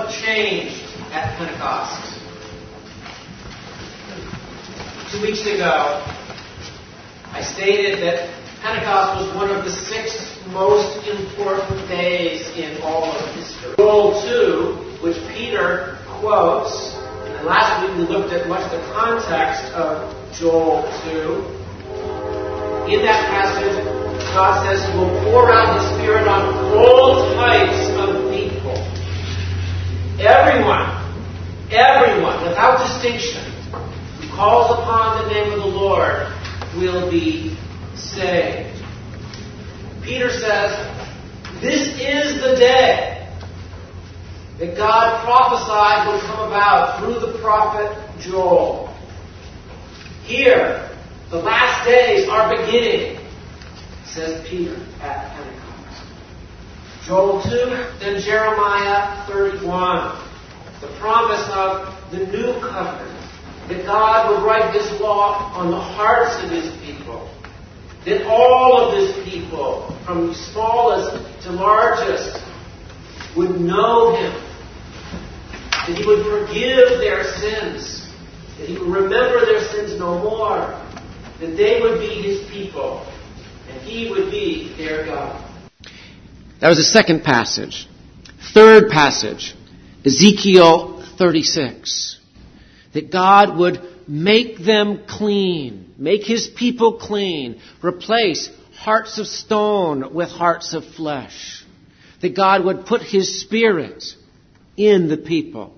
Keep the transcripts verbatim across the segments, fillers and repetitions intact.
what changed at Pentecost? Two weeks ago, I stated that Pentecost was one of the six most important days in all of history. Joel two, which Peter quotes, and last week we looked at much of the context of Joel two. In that passage, God says He will pour out His Spirit on all types of people. Everyone, everyone, without distinction, who calls upon the name of the Lord will be saved. Peter says, this is the day that God prophesied would come about through the prophet Joel. Here, the last days are beginning, says Peter at Pentecost. Joel two, then Jeremiah thirty-one. The promise of the new covenant. That God would write His law on the hearts of His people. That all of His people, from smallest to largest, would know Him. That He would forgive their sins. That He would remember their sins no more. That they would be His people. And He would be their God. That was the second passage. Third passage, Ezekiel thirty-six. That God would make them clean, make His people clean, replace hearts of stone with hearts of flesh. That God would put His Spirit in the people.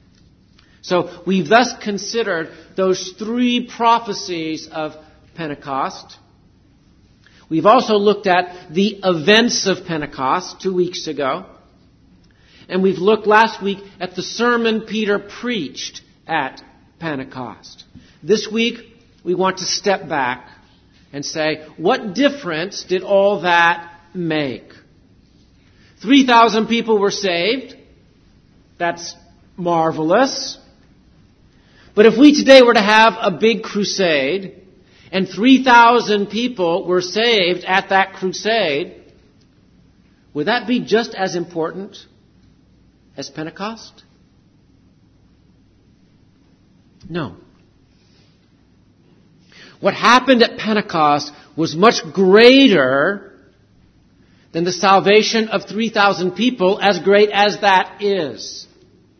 So we've thus considered those three prophecies of Pentecost. We've also looked at the events of Pentecost two weeks ago. And we've looked last week at the sermon Peter preached at Pentecost. This week, we want to step back and say, what difference did all that make? three thousand people were saved. That's marvelous. But if we today were to have a big crusade, and three thousand people were saved at that crusade, would that be just as important as Pentecost? No. What happened at Pentecost was much greater than the salvation of three thousand people, as great as that is.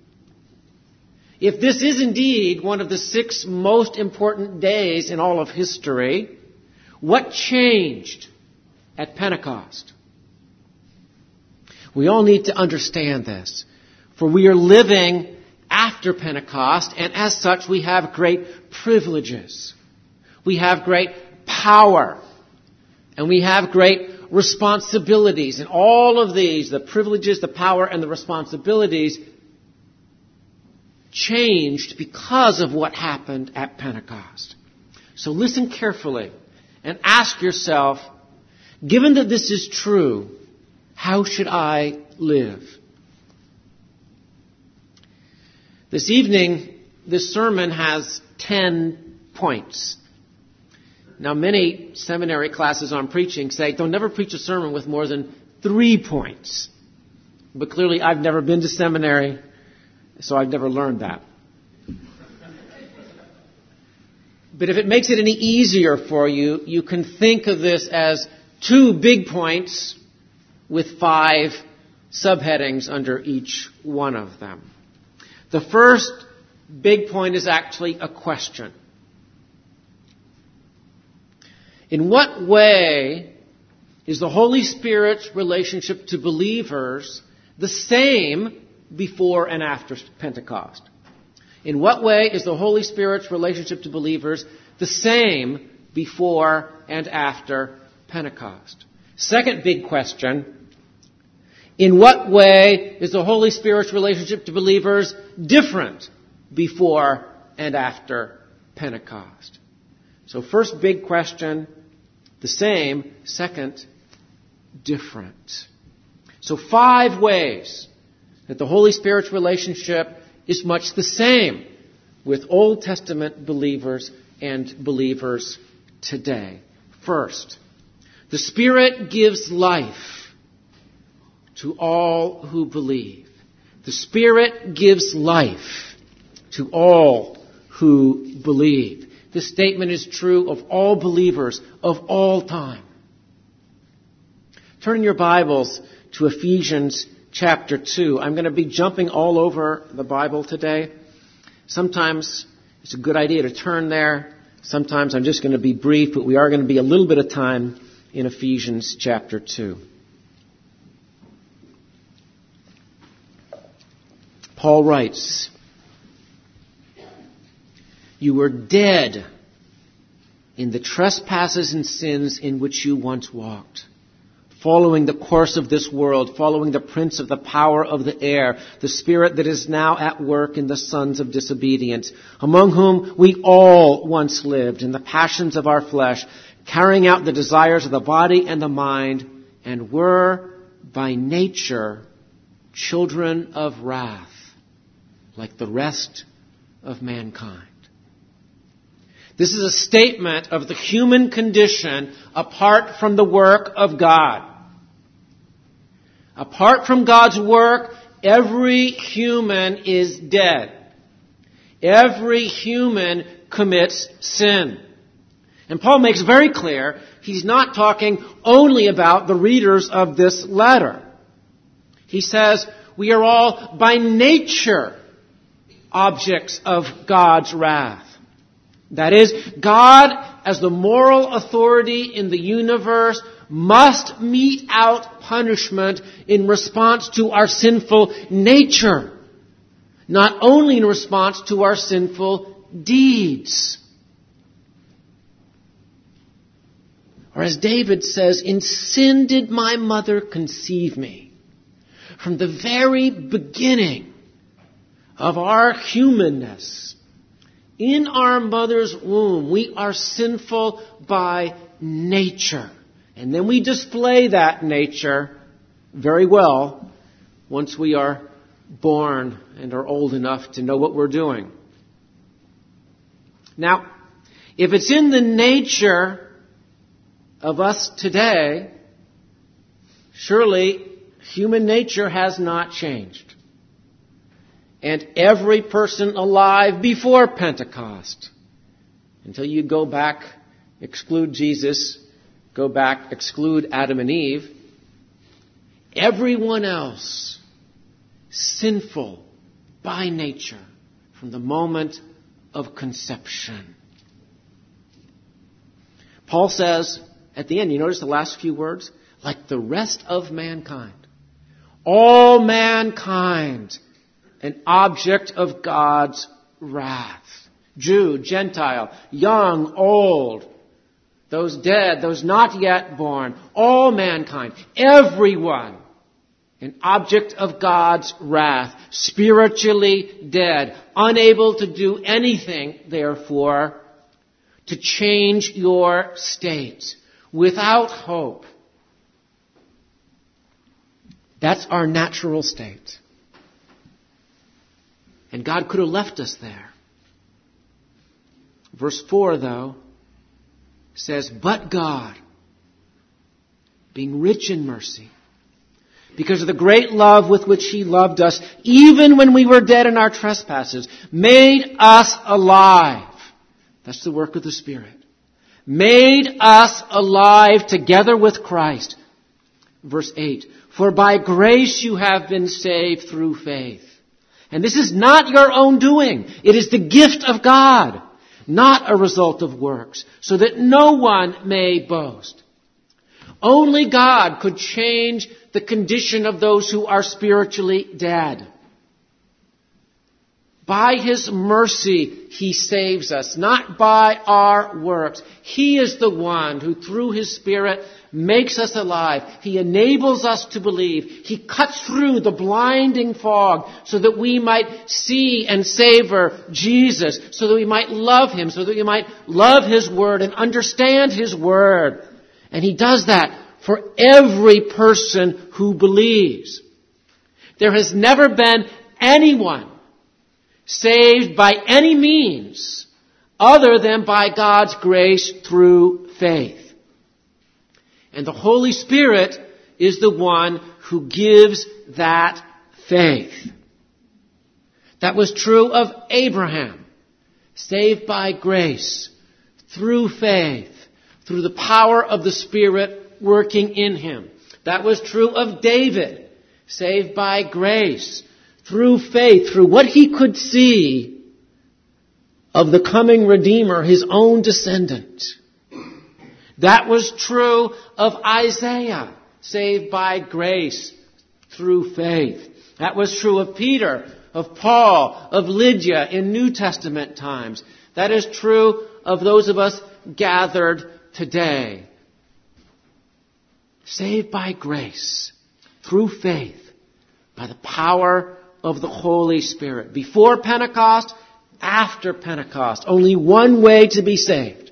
If this is indeed one of the six most important days in all of history, what changed at Pentecost? We all need to understand this, for we are living after Pentecost, and as such we have great privileges. We have great power, and we have great responsibilities. And all of these, the privileges, the power, and the responsibilities, changed because of what happened at Pentecost. So listen carefully and ask yourself, given that this is true, how should I live? This evening, this sermon has ten points. Now, many seminary classes on preaching say, don't never preach a sermon with more than three points. But clearly, I've never been to seminary, so I've never learned that. But if it makes it any easier for you, you can think of this as two big points with five subheadings under each one of them. The first big point is actually a question. In what way is the Holy Spirit's relationship to believers the same before and after Pentecost? In what way is the Holy Spirit's relationship to believers the same before and after Pentecost? Second big question. In what way is the Holy Spirit's relationship to believers different before and after Pentecost? So first big question, the same. Second, different. So five ways that the Holy Spirit's relationship is much the same with Old Testament believers and believers today. First, the Spirit gives life to all who believe. The Spirit gives life to all who believe. This statement is true of all believers of all time. Turn in your Bibles to Ephesians chapter two. I'm going to be jumping all over the Bible today. Sometimes it's a good idea to turn there. Sometimes I'm just going to be brief, but we are going to be a little bit of time in Ephesians chapter two. Paul writes, "You were dead in the trespasses and sins in which you once walked, following the course of this world, following the prince of the power of the air, the spirit that is now at work in the sons of disobedience, among whom we all once lived in the passions of our flesh, carrying out the desires of the body and the mind, and were by nature children of wrath, like the rest of mankind." This is a statement of the human condition apart from the work of God. Apart from God's work, every human is dead. Every human commits sin. And Paul makes very clear he's not talking only about the readers of this letter. He says we are all by nature objects of God's wrath. That is, God, as the moral authority in the universe, must mete out punishment in response to our sinful nature, not only in response to our sinful deeds. Or as David says, "In sin did my mother conceive me." From the very beginning of our humanness, in our mother's womb, we are sinful by nature. And then we display that nature very well once we are born and are old enough to know what we're doing. Now, if it's in the nature of us today, surely human nature has not changed. And every person alive before Pentecost, until you go back, exclude Jesus, go back, exclude Adam and Eve, everyone else sinful by nature from the moment of conception. Paul says at the end, you notice the last few words? Like the rest of mankind. All mankind, an object of God's wrath. Jew, Gentile, young, old, those dead, those not yet born, all mankind, everyone, an object of God's wrath, spiritually dead, unable to do anything, therefore, to change your state, without hope. That's our natural state. And God could have left us there. Verse four, though, says, "But God, being rich in mercy, because of the great love with which He loved us, even when we were dead in our trespasses, made us alive." That's the work of the Spirit. "Made us alive together with Christ." Verse eight, "For by grace you have been saved through faith." And this is not your own doing. It is the gift of God, not a result of works, so that no one may boast. Only God could change the condition of those who are spiritually dead. By His mercy, He saves us, not by our works. He is the one who, through His Spirit, makes us alive. He enables us to believe. He cuts through the blinding fog so that we might see and savor Jesus, so that we might love Him, so that we might love His Word and understand His Word. And He does that for every person who believes. There has never been anyone saved by any means other than by God's grace through faith. And the Holy Spirit is the one who gives that faith. That was true of Abraham, saved by grace, through faith, through the power of the Spirit working in him. That was true of David, saved by grace, through faith, through what he could see of the coming Redeemer, his own descendant. That was true of Isaiah, saved by grace, through faith. That was true of Peter, of Paul, of Lydia in New Testament times. That is true of those of us gathered today. Saved by grace, through faith, by the power of the Holy Spirit. Before Pentecost, after Pentecost. Only one way to be saved.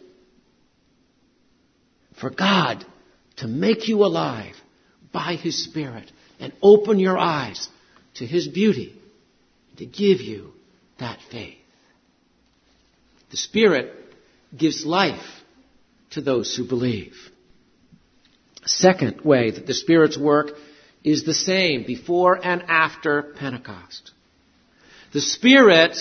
For God to make you alive by His Spirit and open your eyes to His beauty, to give you that faith. The Spirit gives life to those who believe. Second way that the Spirit's work is the same before and after Pentecost. The Spirit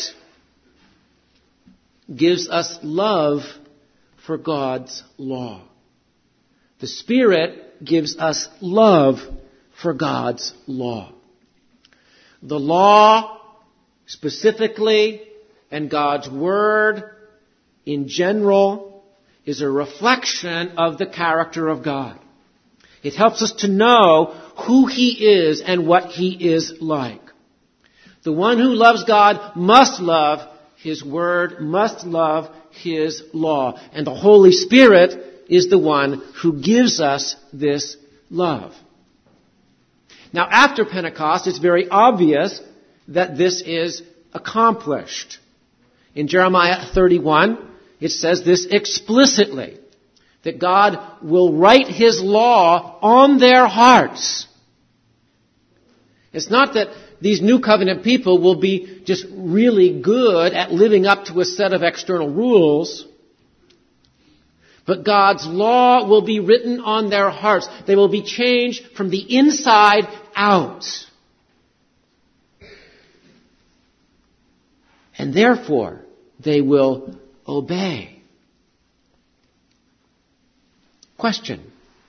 gives us love for God's law. The Spirit gives us love for God's law. The law specifically and God's Word in general is a reflection of the character of God. It helps us to know who He is and what He is like. The one who loves God must love His Word, must love His law. And the Holy Spirit is the one who gives us this love. Now, after Pentecost, it's very obvious that this is accomplished. In Jeremiah thirty-one, it says this explicitly, that God will write His law on their hearts. It's not that these new covenant people will be just really good at living up to a set of external rules, but God's law will be written on their hearts. They will be changed from the inside out. And therefore, they will obey. Question.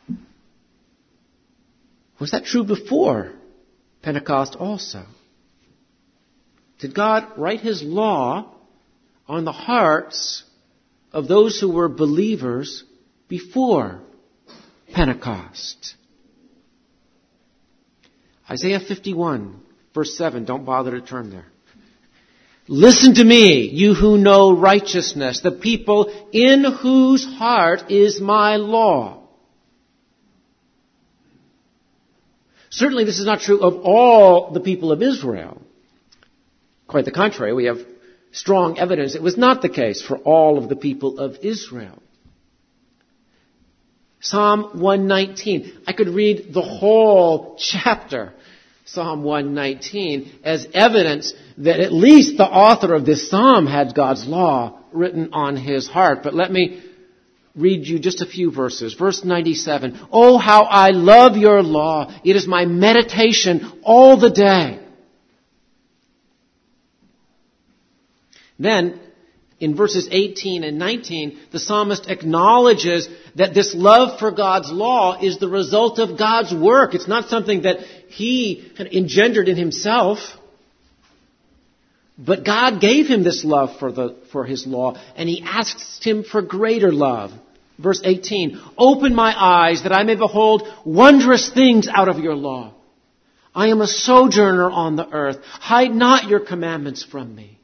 Was that true before Pentecost also? Did God write His law on the hearts of those who were believers before Pentecost? Isaiah fifty-one, verse seven. Don't bother to turn there. Listen to me, you who know righteousness, the people in whose heart is my law. Certainly this is not true of all the people of Israel. Quite the contrary, we have strong evidence it was not the case for all of the people of Israel. Psalm one nineteen. I could read the whole chapter, Psalm one nineteen, as evidence that at least the author of this psalm had God's law written on his heart. But let me read you just a few verses. Verse ninety-seven. Oh, how I love your law. It is my meditation all the day. Then, in verses eighteen and nineteen, the psalmist acknowledges that this love for God's law is the result of God's work. It's not something that he kind of engendered in himself. But God gave him this love for the for his law, and He asks him for greater love. Verse eighteen, open my eyes that I may behold wondrous things out of your law. I am a sojourner on the earth. Hide not your commandments from me.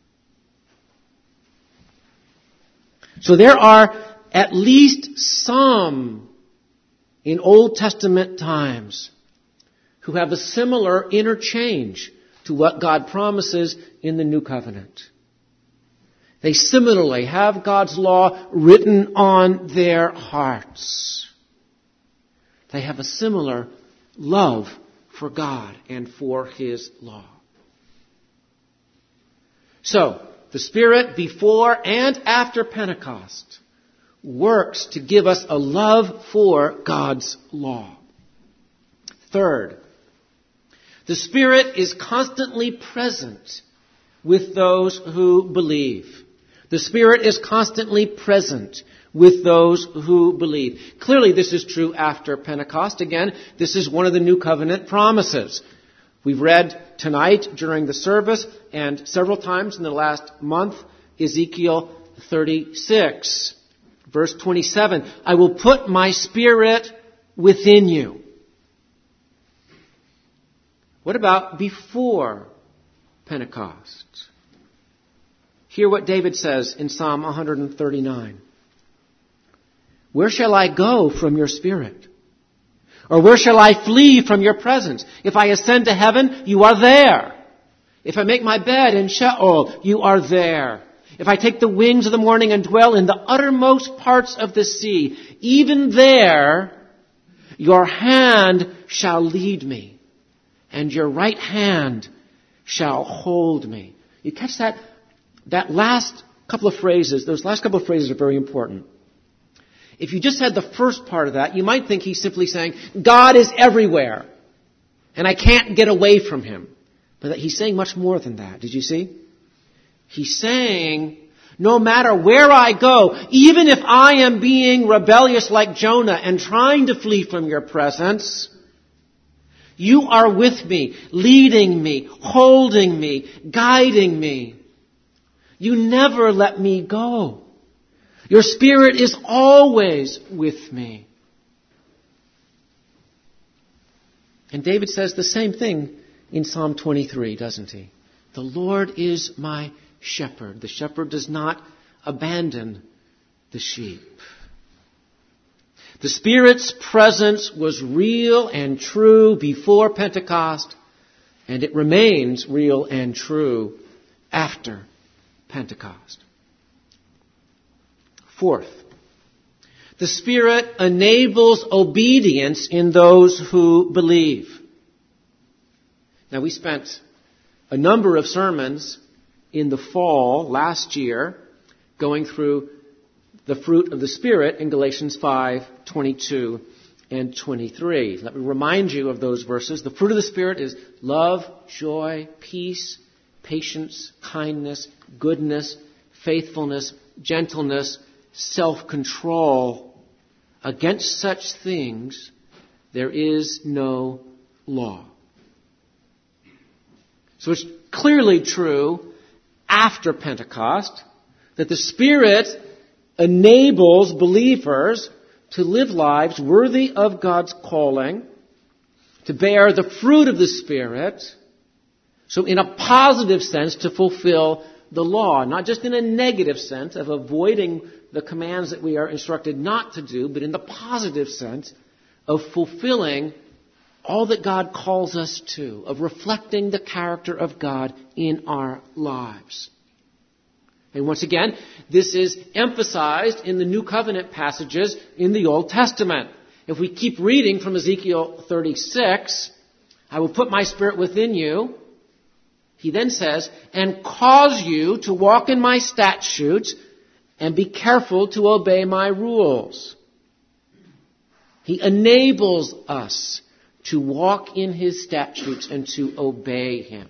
So there are at least some in Old Testament times who have a similar interchange to what God promises in the New Covenant. They similarly have God's law written on their hearts. They have a similar love for God and for His law. So, the Spirit before and after Pentecost works to give us a love for God's law. Third, the Spirit is constantly present with those who believe. The Spirit is constantly present with those who believe. Clearly, this is true after Pentecost. Again, this is one of the New Covenant promises. We've read tonight during the service and several times in the last month, Ezekiel thirty-six, verse twenty-seven. I will put my Spirit within you. What about before Pentecost? Hear what David says in Psalm one thirty-nine. Where shall I go from your Spirit? Or where shall I flee from your presence? If I ascend to heaven, you are there. If I make my bed in Sheol, you are there. If I take the wings of the morning and dwell in the uttermost parts of the sea, even there your hand shall lead me, and your right hand shall hold me. You catch that? That last couple of phrases, those last couple of phrases are very important. If you just had the first part of that, you might think he's simply saying, God is everywhere, and I can't get away from him. But that he's saying much more than that. Did you see? He's saying, no matter where I go, even if I am being rebellious like Jonah and trying to flee from your presence, you are with me, leading me, holding me, guiding me. You never let me go. Your Spirit is always with me. And David says the same thing in Psalm twenty-three, doesn't he? The Lord is my shepherd. The shepherd does not abandon the sheep. The Spirit's presence was real and true before Pentecost, and it remains real and true after Pentecost. Fourth, the Spirit enables obedience in those who believe. Now, we spent a number of sermons in the fall last year going through the fruit of the Spirit in Galatians five, twenty-two and twenty-three. Let me remind you of those verses. The fruit of the Spirit is love, joy, peace, patience, kindness, goodness, faithfulness, gentleness, self-control. Against such things there is no law. So it's clearly true after Pentecost that the Spirit enables believers to live lives worthy of God's calling, to bear the fruit of the Spirit, so in a positive sense to fulfill the law, not just in a negative sense of avoiding the commands that we are instructed not to do, but in the positive sense of fulfilling all that God calls us to, of reflecting the character of God in our lives. And once again, this is emphasized in the New Covenant passages in the Old Testament. If we keep reading from Ezekiel thirty-six, I will put my Spirit within you. He then says, and cause you to walk in my statutes and be careful to obey my rules. He enables us to walk in his statutes and to obey him.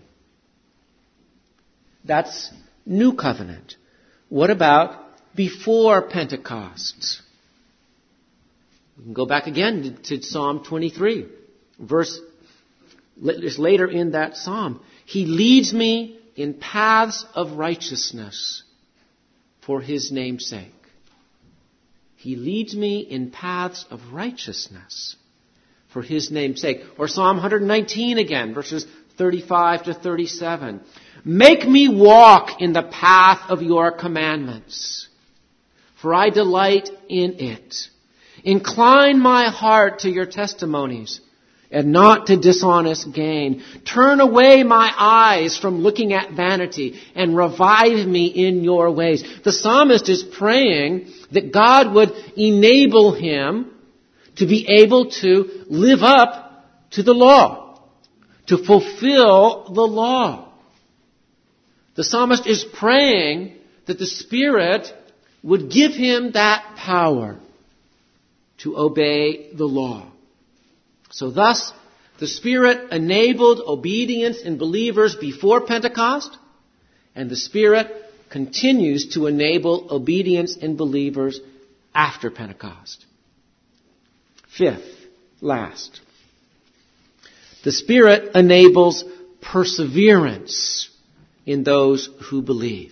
That's New Covenant. What about before Pentecost? We can go back again to Psalm twenty-three, verse later in that psalm. He leads me in paths of righteousness for his name's sake. He leads me in paths of righteousness for his name's sake. Or Psalm one nineteen again, verses thirty-five to thirty-seven. Make me walk in the path of your commandments, for I delight in it. Incline my heart to your testimonies, and not to dishonest gain. Turn away my eyes from looking at vanity, and revive me in your ways. The psalmist is praying that God would enable him to be able to live up to the law, to fulfill the law. The psalmist is praying that the Spirit would give him that power to obey the law. So thus, the Spirit enabled obedience in believers before Pentecost, And the Spirit continues to enable obedience in believers after Pentecost. Fifth, last. The Spirit enables perseverance in those who believe.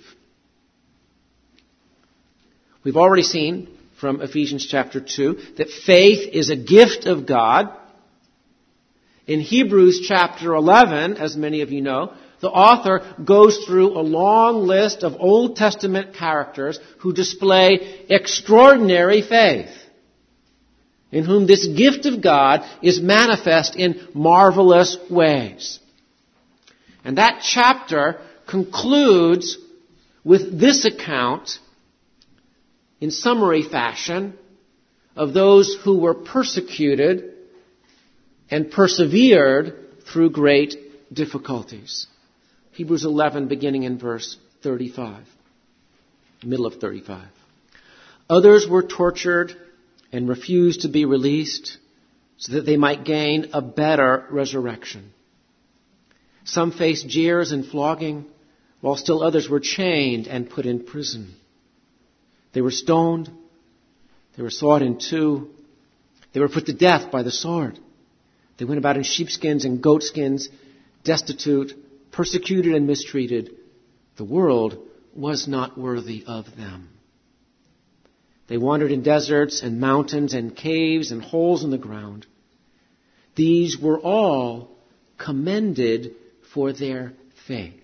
We've already seen from Ephesians chapter two that faith is a gift of God. In Hebrews chapter eleven, as many of you know, the author goes through a long list of Old Testament characters who display extraordinary faith, in whom this gift of God is manifest in marvelous ways. And that chapter concludes with this account, in summary fashion, of those who were persecuted and persevered through great difficulties. Hebrews eleven, beginning in verse thirty-five, middle of thirty-five. Others were tortured and refused to be released so that they might gain a better resurrection. Some faced jeers and flogging, while still others were chained and put in prison. They were stoned. They were sawed in two. They were put to death by the sword. They went about in sheepskins and goatskins, destitute, persecuted and mistreated. The world was not worthy of them. They wandered in deserts and mountains and caves and holes in the ground. These were all commended for their faith.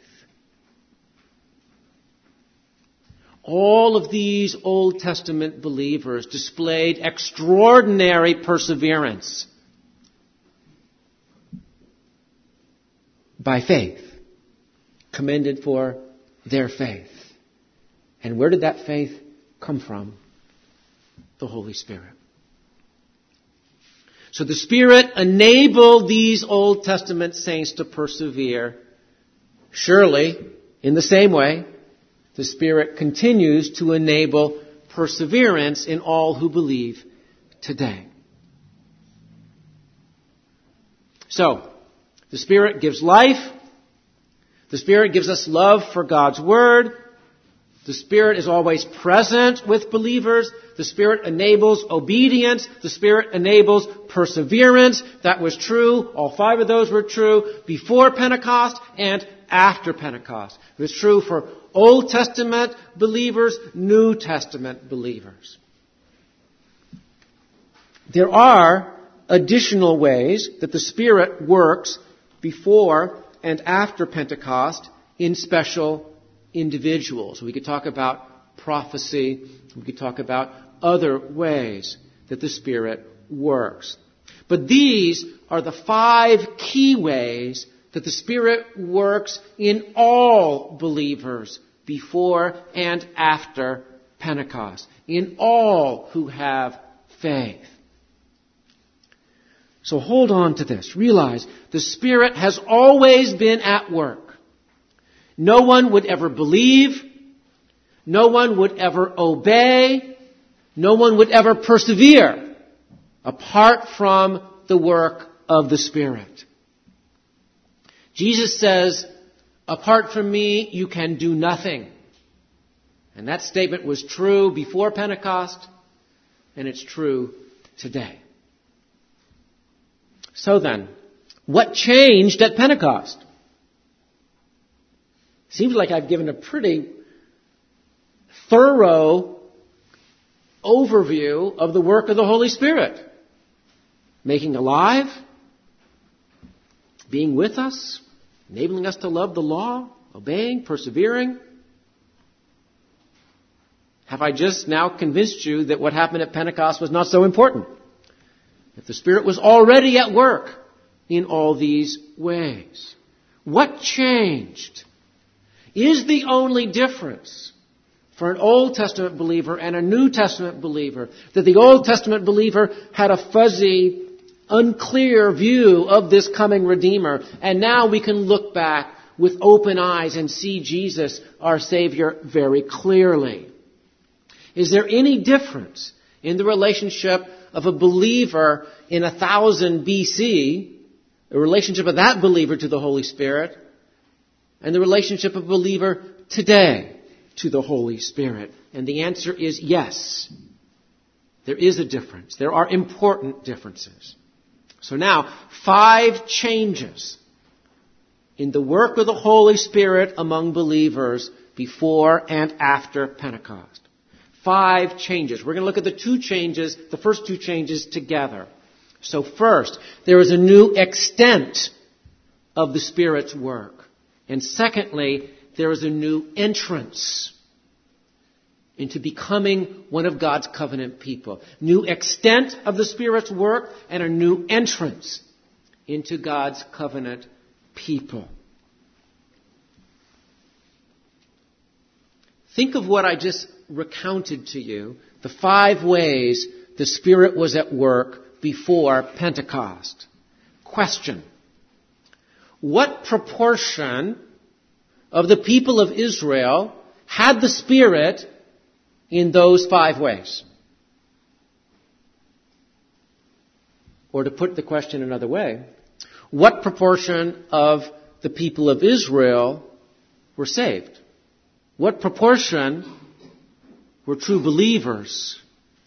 All of these Old Testament believers displayed extraordinary perseverance by faith, commended for their faith. And where did that faith come from? The Holy Spirit. So the Spirit enabled these Old Testament saints to persevere. Surely, in the same way, the Spirit continues to enable perseverance in all who believe today. So, the Spirit gives life. The Spirit gives us love for God's Word. The Spirit is always present with believers. The Spirit enables obedience. The Spirit enables perseverance. That was true. All five of those were true before Pentecost and after Pentecost. It was true for Old Testament believers, New Testament believers. There are additional ways that the Spirit works before and after Pentecost in special individuals. We could talk about prophecy. We could talk about other ways that the Spirit works. But these are the five key ways that the Spirit works in all believers before and after Pentecost, in all who have faith. So hold on to this. Realize the Spirit has always been at work. No one would ever believe. No one would ever obey. No one would ever persevere apart from the work of the Spirit. Jesus says, apart from me, you can do nothing. And that statement was true before Pentecost, and it's true today. So then, what changed at Pentecost? Seems like I've given a pretty thorough overview of the work of the Holy Spirit. Making alive, being with us, enabling us to love the law, obeying, persevering. Have I just now convinced you that what happened at Pentecost was not so important? That the Spirit was already at work in all these ways. What changed? Is the only difference for an Old Testament believer and a New Testament believer that the Old Testament believer had a fuzzy, unclear view of this coming Redeemer, and now we can look back with open eyes and see Jesus, our Savior, very clearly? Is there any difference in the relationship of a believer in one thousand B C, the relationship of that believer to the Holy Spirit, and the relationship of a believer today to the Holy Spirit? And the answer is yes. There is a difference. There are important differences. So now, five changes in the work of the Holy Spirit among believers before and after Pentecost. Five changes. We're going to look at the two changes, the first two changes together. So first, there is a new extent of the Spirit's work. And secondly, there is a new entrance into becoming one of God's covenant people. New extent of the Spirit's work and a new entrance into God's covenant people. Think of what I just recounted to you, the five ways the Spirit was at work before Pentecost. Question: what proportion of the people of Israel had the Spirit in those five ways? Or to put the question another way, what proportion of the people of Israel were saved? What proportion were true believers?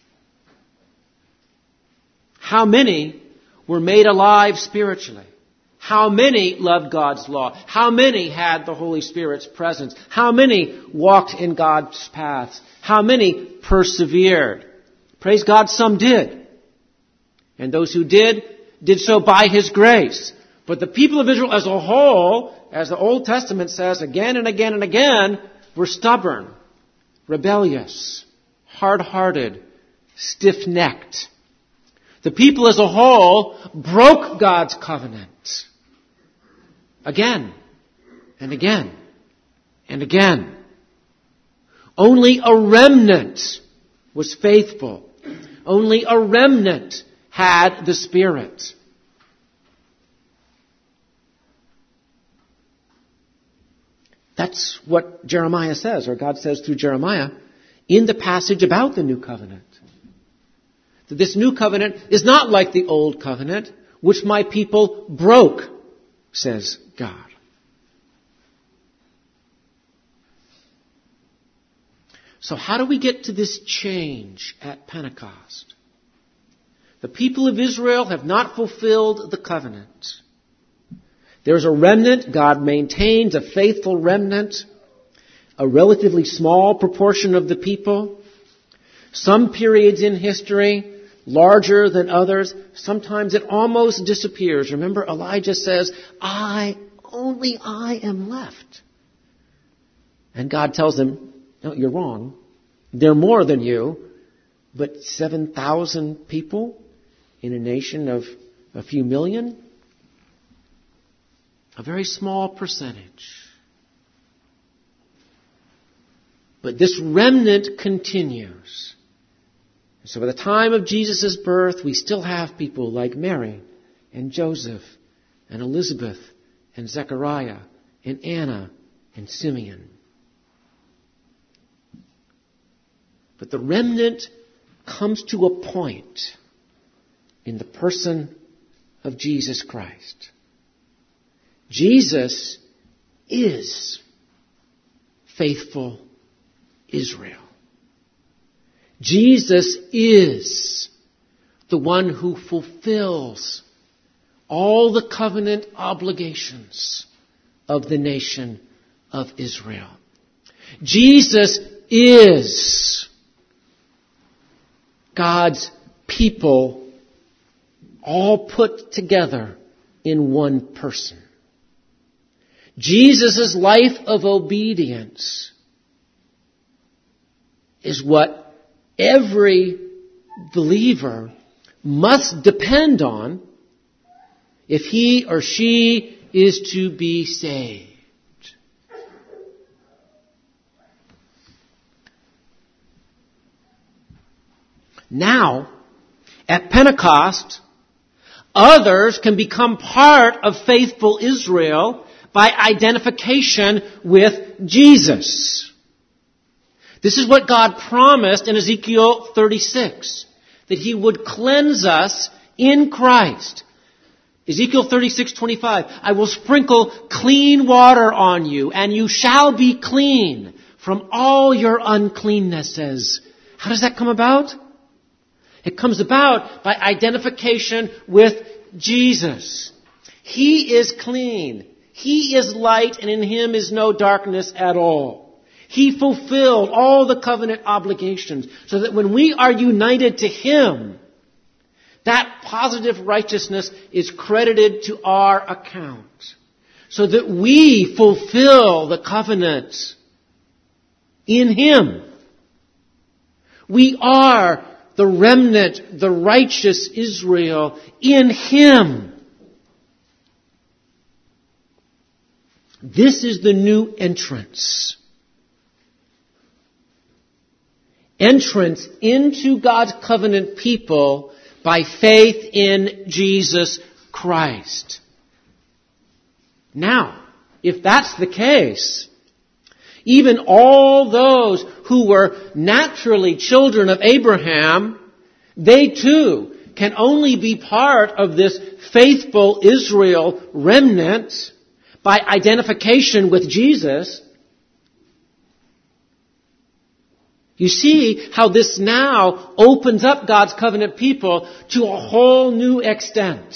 How many were made alive spiritually? How many loved God's law? How many had the Holy Spirit's presence? How many walked in God's paths? How many persevered? Praise God, some did. And those who did, did so by His grace. But the people of Israel as a whole, as the Old Testament says again and again and again, were stubborn, rebellious, hard-hearted, stiff-necked. The people as a whole broke God's covenant. Again and again and again. Only a remnant was faithful. Only a remnant had the Spirit. That's what Jeremiah says, or God says through Jeremiah, in the passage about the new covenant. That this new covenant is not like the old covenant, which my people broke, says God. So how do we get to this change at Pentecost? The people of Israel have not fulfilled the covenant. There's a remnant. God maintains a faithful remnant, a relatively small proportion of the people. Some periods in history, larger than others. Sometimes it almost disappears. Remember, Elijah says, I, only I am left. And God tells them, no, you're wrong. They're more than you, but seven thousand people in a nation of a few million? A very small percentage. But this remnant continues. So by the time of Jesus' birth, we still have people like Mary and Joseph and Elizabeth and Zechariah and Anna and Simeon. But the remnant comes to a point in the person of Jesus Christ. Jesus is faithful Israel. Jesus is the one who fulfills all the covenant obligations of the nation of Israel. Jesus is God's people all put together in one person. Jesus' life of obedience is what every believer must depend on if he or she is to be saved. Now, at Pentecost, others can become part of faithful Israel by identification with Jesus. This is what God promised in Ezekiel thirty-six, that He would cleanse us in Christ Ezekiel thirty-six twenty-five, I will sprinkle clean water on you, and you shall be clean from all your uncleannesses. How does that come about? It comes about by identification with Jesus. He is clean. He is light, and in Him is no darkness at all. He fulfilled all the covenant obligations, so that when we are united to Him, that positive righteousness is credited to our account, so that we fulfill the covenant in Him. We are the remnant, the righteous Israel in Him. This is the new entrance. Entrance into God's covenant people by faith in Jesus Christ. Now, if that's the case, even all those who were naturally children of Abraham, they too can only be part of this faithful Israel remnant by identification with Jesus. You see how this now opens up God's covenant people to a whole new extent.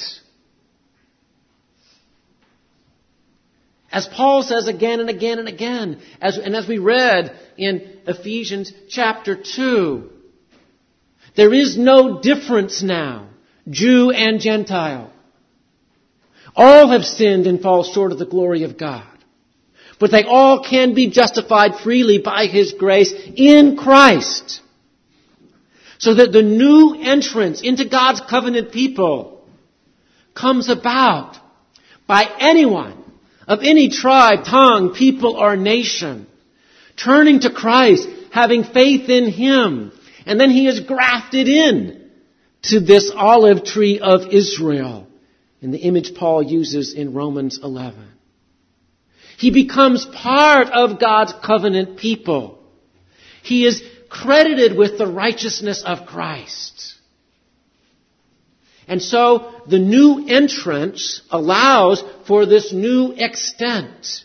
As Paul says again and again and again, as, and as we read in Ephesians chapter two, there is no difference now, Jew and Gentile. All have sinned and fall short of the glory of God. But they all can be justified freely by His grace in Christ. So that the new entrance into God's covenant people comes about by anyone of any tribe, tongue, people, or nation turning to Christ, having faith in Him. And then He is grafted in to this olive tree of Israel, in the image Paul uses in Romans eleven. He becomes part of God's covenant people. He is credited with the righteousness of Christ. And so the new entrance allows for this new extent.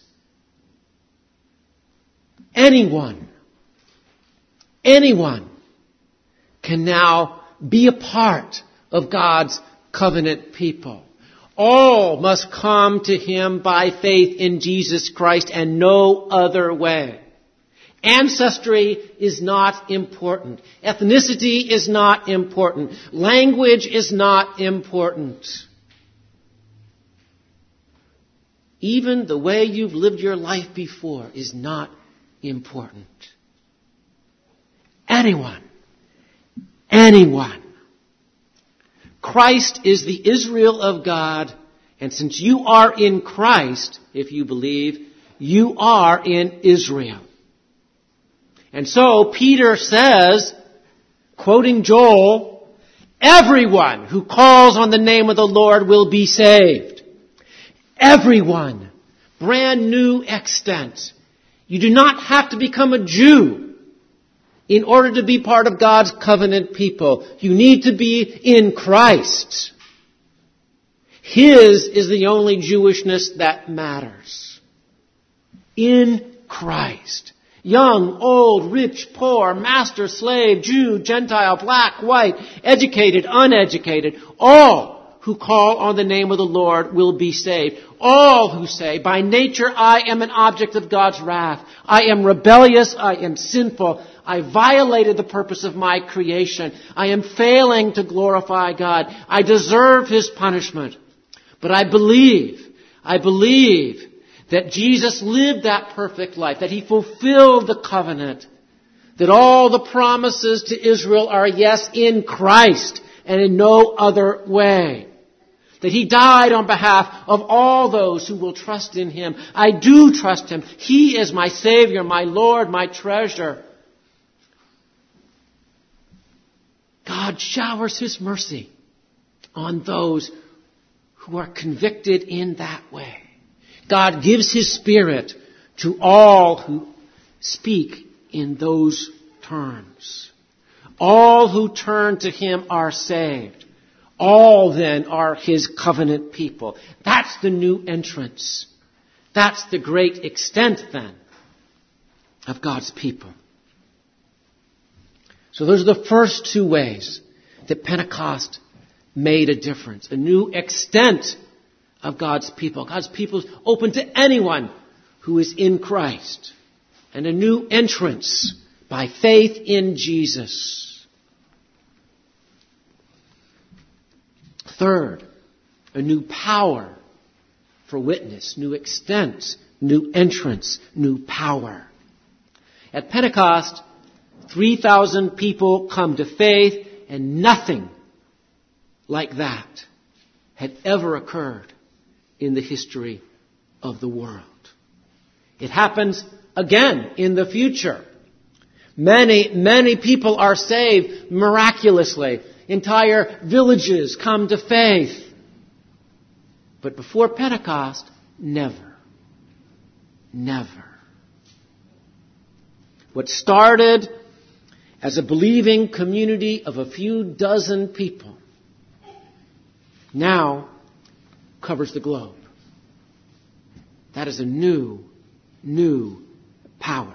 Anyone, anyone can now be a part of God's covenant people. All must come to Him by faith in Jesus Christ and no other way. Ancestry is not important. Ethnicity is not important. Language is not important. Even the way you've lived your life before is not important. Anyone, anyone. Christ is the Israel of God, and since you are in Christ, if you believe, you are in Israel. And so Peter says, quoting Joel, everyone who calls on the name of the Lord will be saved. Everyone. Brand new extent. You do not have to become a Jew in order to be part of God's covenant people. You need to be in Christ. His is the only Jewishness that matters. In Christ. Young, old, rich, poor, master, slave, Jew, Gentile, black, white, educated, uneducated, all who call on the name of the Lord will be saved. All who say, by nature I am an object of God's wrath. I am rebellious. I am sinful. I violated the purpose of my creation. I am failing to glorify God. I deserve His punishment. But I believe, I believe that Jesus lived that perfect life, that He fulfilled the covenant, that all the promises to Israel are yes in Christ and in no other way. That He died on behalf of all those who will trust in Him. I do trust Him. He is my Savior, my Lord, my treasure. God showers His mercy on those who are convicted in that way. God gives His Spirit to all who speak in those terms. All who turn to Him are saved. All then are his covenant people. That's the new entrance. That's the great extent then of God's people. So those are the first two ways that Pentecost made a difference. A new extent of God's people. God's people is open to anyone who is in Christ. And a new entrance by faith in Jesus. Third, a new power for witness, new extent, new entrance, new power. At Pentecost, three thousand people come to faith, and nothing like that had ever occurred in the history of the world. It happens again in the future. Many, many people are saved miraculously. Entire villages come to faith. But before Pentecost, never. Never. What started as a believing community of a few dozen people now covers the globe. That is a new, new power.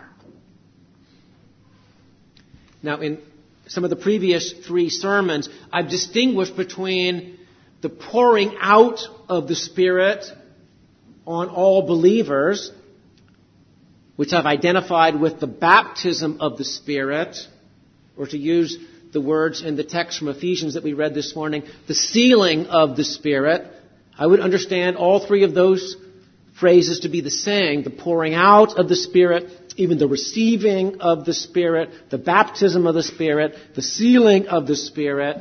Now, in some of the previous three sermons, I've distinguished between the pouring out of the Spirit on all believers, which I've identified with the baptism of the Spirit, or to use the words in the text from Ephesians that we read this morning, the sealing of the Spirit. I would understand all three of those phrases to be the same: the pouring out of the Spirit, even the receiving of the Spirit, the baptism of the Spirit, the sealing of the Spirit.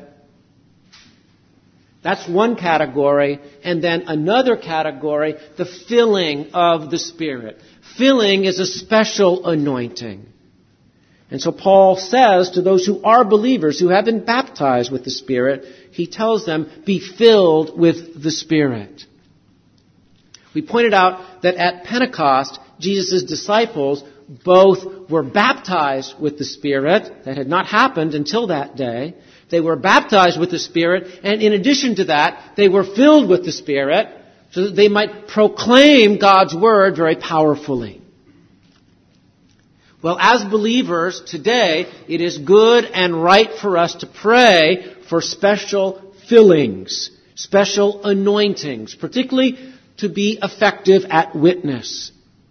That's one category. And then another category, the filling of the Spirit. Filling is a special anointing. And so Paul says to those who are believers, who have been baptized with the Spirit, he tells them, be filled with the Spirit. We pointed out that at Pentecost, Jesus' disciples both were baptized with the Spirit. That had not happened until that day. They were baptized with the Spirit, and in addition to that, they were filled with the Spirit so that they might proclaim God's Word very powerfully. Well, as believers today, it is good and right for us to pray for special fillings, special anointings, particularly to be effective at witness.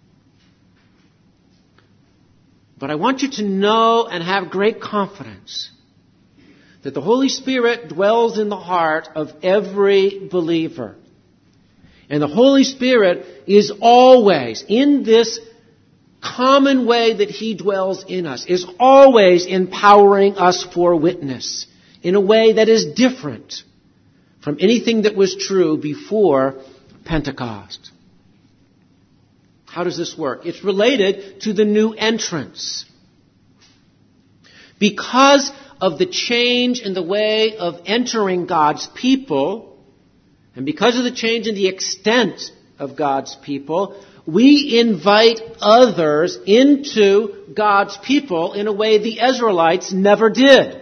But I want you to know and have great confidence that the Holy Spirit dwells in the heart of every believer. And the Holy Spirit is always, in this common way that He dwells in us, is always empowering us for witness in a way that is different from anything that was true before Pentecost. How does this work? It's related to the new entrance. Because of the change in the way of entering God's people, and because of the change in the extent of God's people, we invite others into God's people in a way the Israelites never did.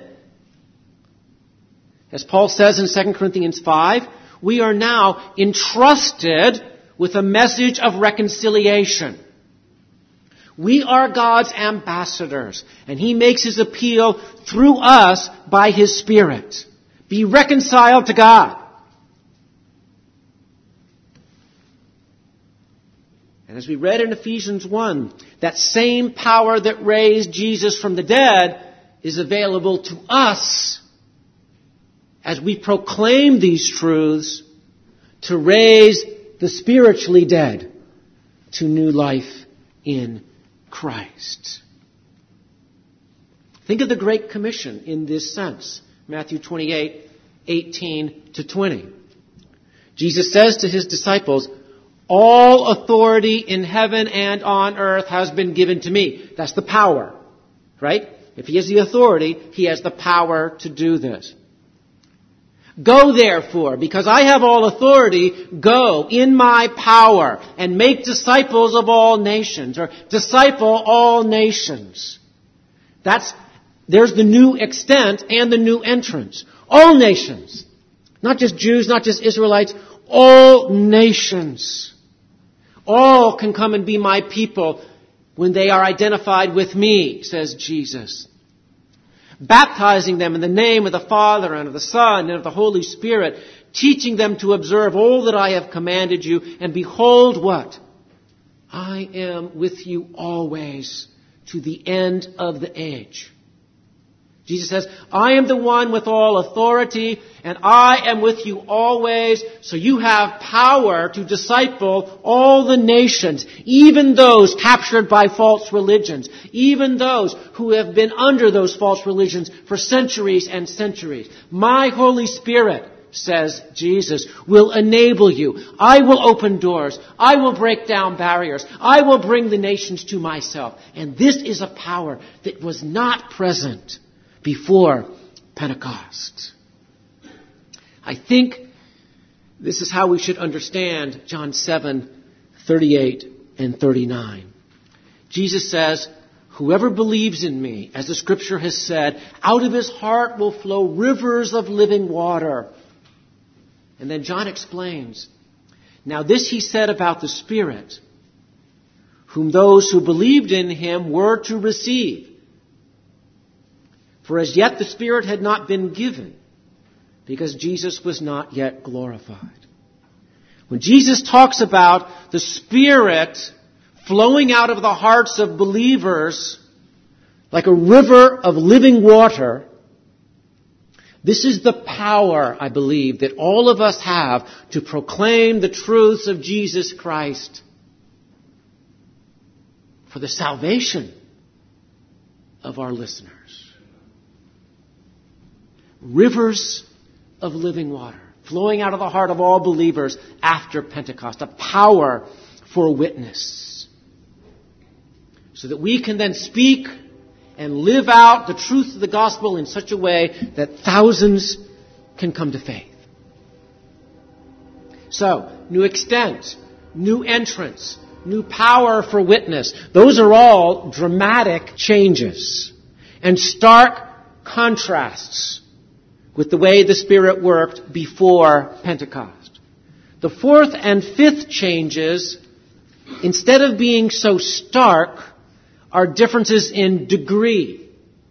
As Paul says in Second Corinthians five, we are now entrusted with a message of reconciliation. We are God's ambassadors, and He makes His appeal through us by His Spirit. Be reconciled to God. And as we read in Ephesians one, that same power that raised Jesus from the dead is available to us as we proclaim these truths to raise the spiritually dead to new life in Christ. Think of the Great Commission in this sense. Matthew twenty-eight, eighteen to twenty. Jesus says to His disciples, all authority in heaven and on earth has been given to me. That's the power, right? If He has the authority, He has the power to do this. Go therefore, because I have all authority, go in my power and make disciples of all nations, or disciple all nations. That's, there's the new extent and the new entrance. All nations. Not just Jews, not just Israelites, all nations. All can come and be my people when they are identified with me, says Jesus. Baptizing them in the name of the Father and of the Son and of the Holy Spirit, teaching them to observe all that I have commanded you. And behold what? I am with you always to the end of the age. Jesus says, I am the one with all authority, and I am with you always, so you have power to disciple all the nations, even those captured by false religions, even those who have been under those false religions for centuries and centuries. My Holy Spirit, says Jesus, will enable you. I will open doors. I will break down barriers. I will bring the nations to myself. And this is a power that was not present before Pentecost. I think this is how we should understand John seven, thirty-eight and thirty-nine. Jesus says, whoever believes in me, as the scripture has said, out of his heart will flow rivers of living water. And then John explains, now this he said about the Spirit, whom those who believed in him were to receive. For as yet the Spirit had not been given, because Jesus was not yet glorified. When Jesus talks about the Spirit flowing out of the hearts of believers like a river of living water, this is the power, I believe, that all of us have to proclaim the truths of Jesus Christ for the salvation of our listeners. Rivers of living water flowing out of the heart of all believers after Pentecost, a power for witness, so that we can then speak and live out the truth of the gospel in such a way that thousands can come to faith. So, new extent, new entrance, new power for witness. Those are all dramatic changes and stark contrasts with the way the Spirit worked before Pentecost. The fourth and fifth changes, instead of being so stark, are differences in degree.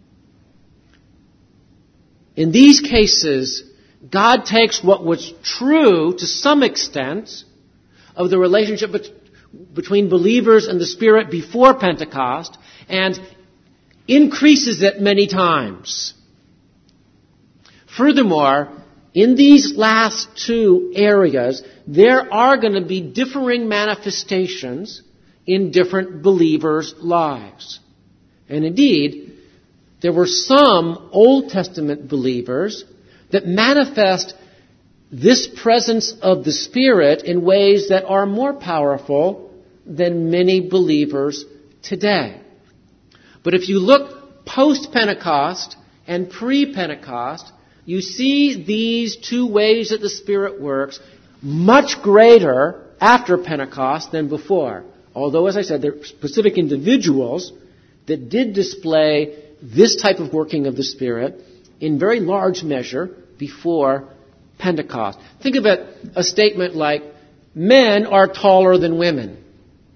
In these cases, God takes what was true to some extent of the relationship between believers and the Spirit before Pentecost and increases it many times. Furthermore, in these last two areas, there are going to be differing manifestations in different believers' lives. And indeed, there were some Old Testament believers that manifest this presence of the Spirit in ways that are more powerful than many believers today. But if you look post-Pentecost and pre-Pentecost, you see these two ways that the Spirit works much greater after Pentecost than before. Although, as I said, there are specific individuals that did display this type of working of the Spirit in very large measure before Pentecost. Think of it, a statement like, men are taller than women.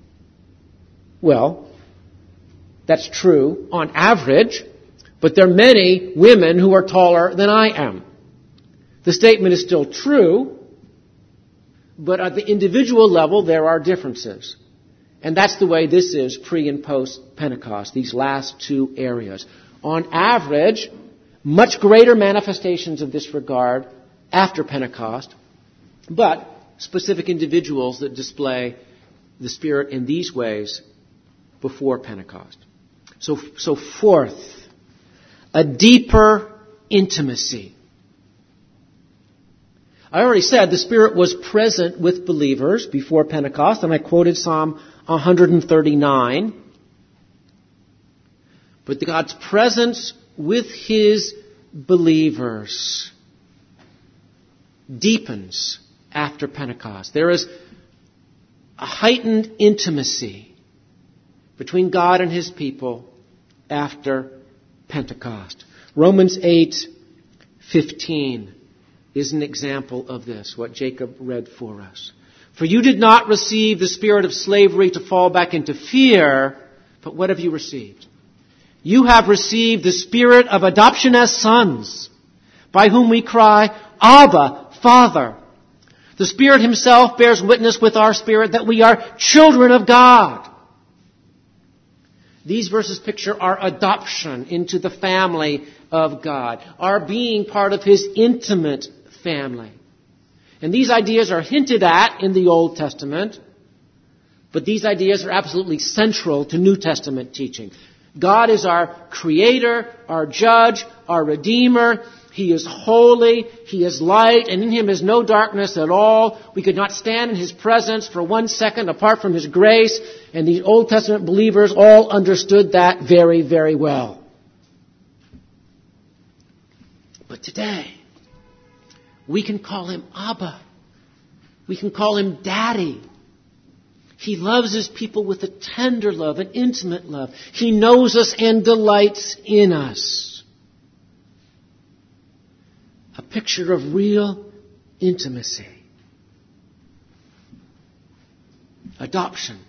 Well, that's true on average, but there are many women who are taller than I am. The statement is still true, but at the individual level there are differences. And that's the way this is pre and post Pentecost, these last two areas. On average, much greater manifestations of this regard after Pentecost, but specific individuals that display the Spirit in these ways before Pentecost. So, so fourth, a deeper intimacy. I already said the Spirit was present with believers before Pentecost, and I quoted Psalm one thirty-nine. But God's presence with His believers deepens after Pentecost. There is a heightened intimacy between God and His people after Pentecost. Romans eight fifteen is an example of this, what Jacob read for us. For you did not receive the spirit of slavery to fall back into fear, but what have you received? You have received the spirit of adoption as sons, by whom we cry, Abba, Father. The Spirit Himself bears witness with our spirit that we are children of God. These verses picture our adoption into the family of God, our being part of His intimate family. And these ideas are hinted at in the Old Testament, but these ideas are absolutely central to New Testament teaching. God is our creator, our judge, our redeemer. He is holy, He is light, and in Him is no darkness at all. We could not stand in His presence for one second apart from His grace, and the Old Testament believers all understood that very, very well. But today, we can call Him Abba. We can call Him Daddy. He loves His people with a tender love, an intimate love. He knows us and delights in us. A picture of real intimacy. Adoption.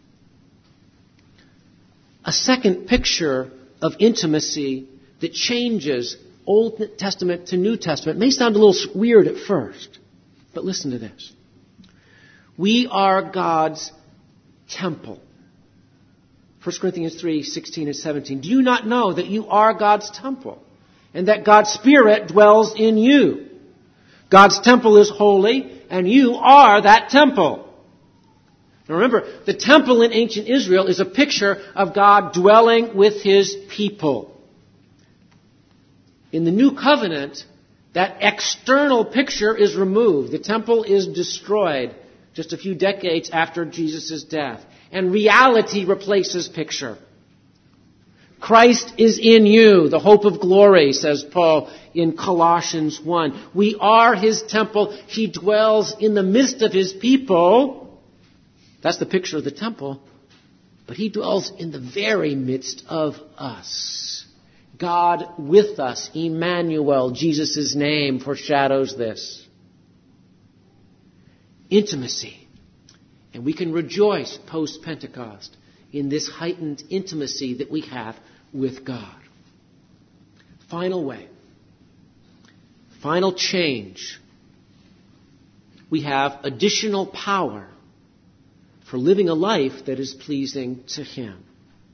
A second picture of intimacy that changes Old Testament to New Testament. It may sound a little weird at first, but listen to this. We are God's temple. First Corinthians three, sixteen and seventeen. Do you not know that you are God's temple and that God's Spirit dwells in you? God's temple is holy and you are that temple. Now remember, the temple in ancient Israel is a picture of God dwelling with His people. In the New Covenant, that external picture is removed. The temple is destroyed just a few decades after Jesus' death. And reality replaces picture. Christ is in you, the hope of glory, says Paul in Colossians one. We are His temple. He dwells in the midst of His people. That's the picture of the temple. But He dwells in the very midst of us. God with us, Emmanuel, Jesus' name foreshadows this. Intimacy. And we can rejoice post-Pentecost in this heightened intimacy that we have with God. Final way. Final change. We have additional power for living a life that is pleasing to Him.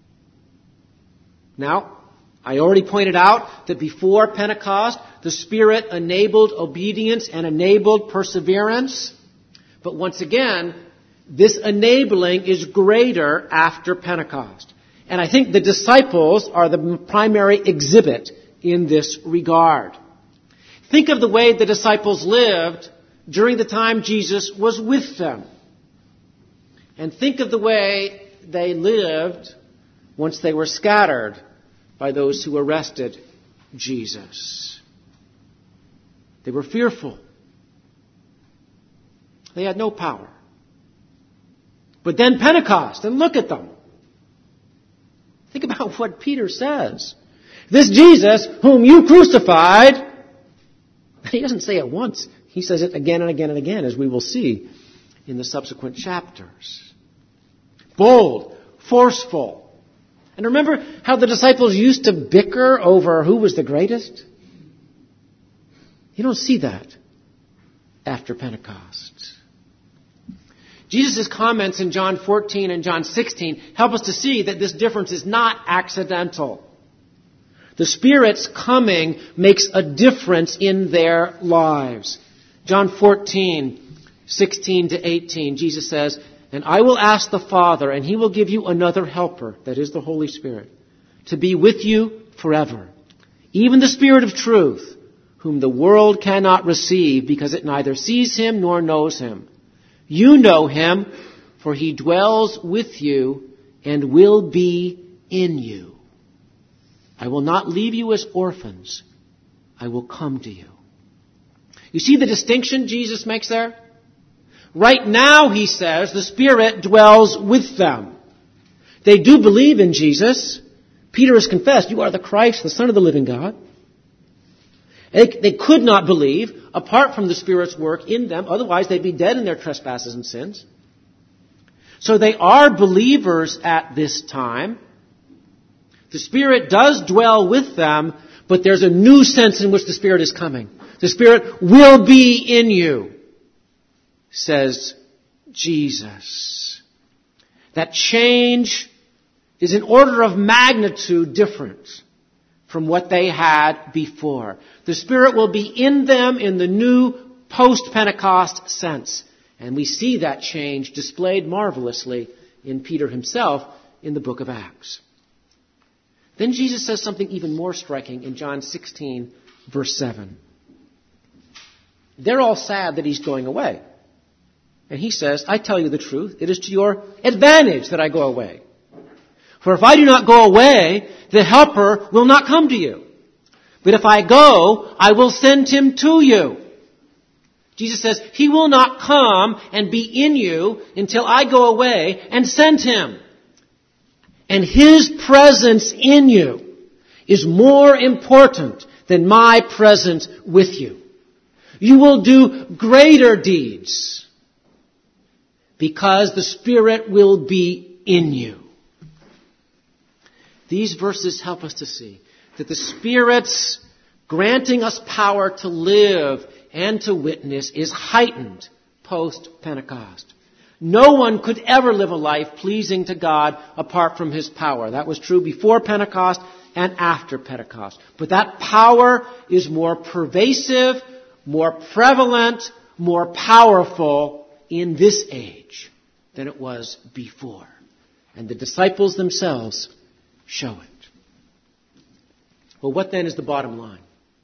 Now, I already pointed out that before Pentecost, the Spirit enabled obedience and enabled perseverance. But once again, this enabling is greater after Pentecost. And I think the disciples are the primary exhibit in this regard. Think of the way the disciples lived during the time Jesus was with them. And think of the way they lived once they were scattered by those who arrested Jesus. They were fearful. They had no power. But then Pentecost, and look at them. Think about what Peter says. This Jesus whom you crucified, he doesn't say it once. He says it again and again and again, as we will see in the subsequent chapters. Bold, forceful. And remember how the disciples used to bicker over who was the greatest? You don't see that after Pentecost. Jesus' comments in John fourteen and John sixteen help us to see that this difference is not accidental. The Spirit's coming makes a difference in their lives. John fourteen, sixteen to eighteen, Jesus says, "And I will ask the Father, and He will give you another helper," that is the Holy Spirit, "to be with you forever. Even the Spirit of truth, whom the world cannot receive because it neither sees Him nor knows Him. You know Him, for He dwells with you and will be in you. I will not leave you as orphans. I will come to you." You see the distinction Jesus makes there? Right now, he says, the Spirit dwells with them. They do believe in Jesus. Peter has confessed, "You are the Christ, the Son of the living God." They, they could not believe apart from the Spirit's work in them. Otherwise, they'd be dead in their trespasses and sins. So they are believers at this time. The Spirit does dwell with them, but there's a new sense in which the Spirit is coming. The Spirit will be in you, says Jesus. That change is an order of magnitude different from what they had before. The Spirit will be in them in the new post-Pentecost sense. And we see that change displayed marvelously in Peter himself in the book of Acts. Then Jesus says something even more striking in John sixteen, verse seven. They're all sad that he's going away. And he says, I tell you the truth, it is to your advantage that I go away. For if I do not go away, the Helper will not come to you. But if I go, I will send him to you. Jesus says, he will not come and be in you until I go away and send him. And his presence in you is more important than my presence with you. You will do greater deeds because the Spirit will be in you. These verses help us to see that the Spirit's granting us power to live and to witness is heightened post-Pentecost. No one could ever live a life pleasing to God apart from his power. That was true before Pentecost and after Pentecost. But that power is more pervasive, more prevalent, more powerful in this age than it was before. And the disciples themselves show it. Well, what then is the bottom line?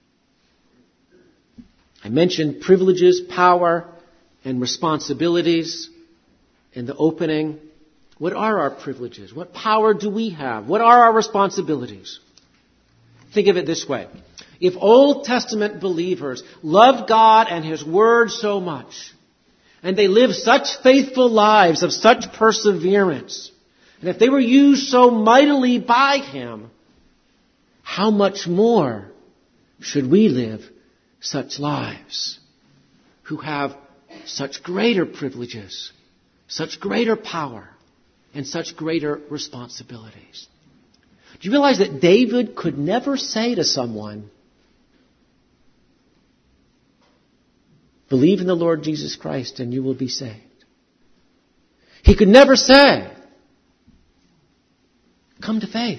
I mentioned privileges, power, and responsibilities in the opening. What are our privileges? What power do we have? What are our responsibilities? Think of it this way. If Old Testament believers loved God and His Word so much, and they lived such faithful lives of such perseverance, and if they were used so mightily by Him, how much more should we live such lives who have such greater privileges, such greater power, and such greater responsibilities? Do you realize that David could never say to someone, believe in the Lord Jesus Christ and you will be saved? He could never say, come to faith.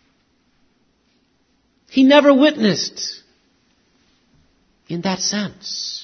He never witnessed in that sense.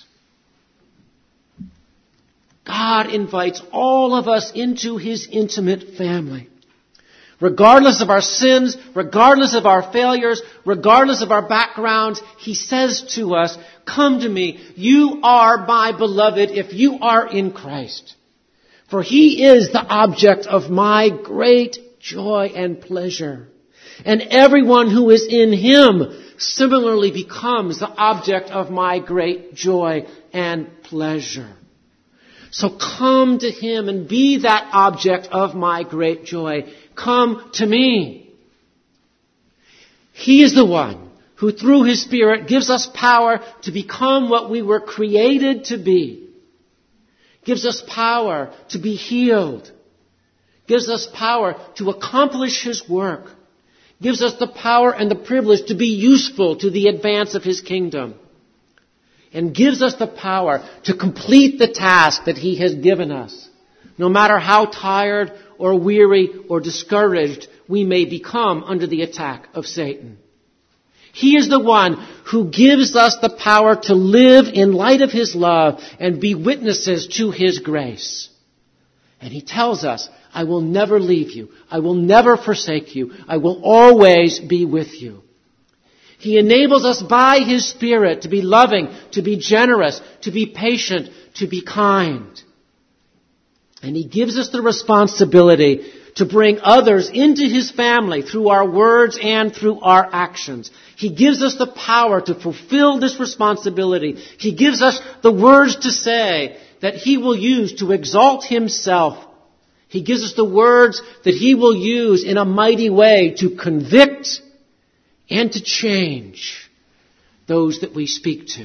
God invites all of us into His intimate family. Regardless of our sins, regardless of our failures, regardless of our backgrounds, He says to us, come to me. You are my beloved if you are in Christ. For He is the object of my great joy and pleasure. And everyone who is in Him similarly becomes the object of my great joy and pleasure. So come to Him and be that object of my great joy. Come to me. He is the one who through His Spirit gives us power to become what we were created to be. Gives us power to be healed. Gives us power to accomplish His work. Gives us the power and the privilege to be useful to the advance of His kingdom. And gives us the power to complete the task that He has given us. No matter how tired or weary or discouraged we may become under the attack of Satan. He is the one who gives us the power to live in light of His love and be witnesses to His grace. And He tells us, I will never leave you. I will never forsake you. I will always be with you. He enables us by His Spirit to be loving, to be generous, to be patient, to be kind. And He gives us the responsibility to bring others into His family through our words and through our actions. He gives us the power to fulfill this responsibility. He gives us the words to say that He will use to exalt Himself. He gives us the words that He will use in a mighty way to convict and to change those that we speak to.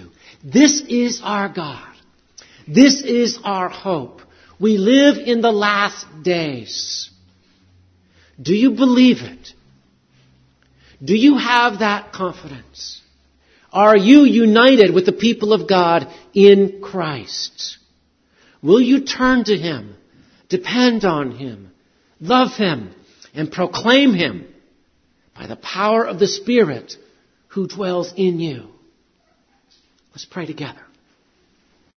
This is our God. This is our hope. We live in the last days. Do you believe it? Do you have that confidence? Are you united with the people of God in Christ? Will you turn to Him, depend on Him, love Him, and proclaim Him by the power of the Spirit who dwells in you? Let's pray together.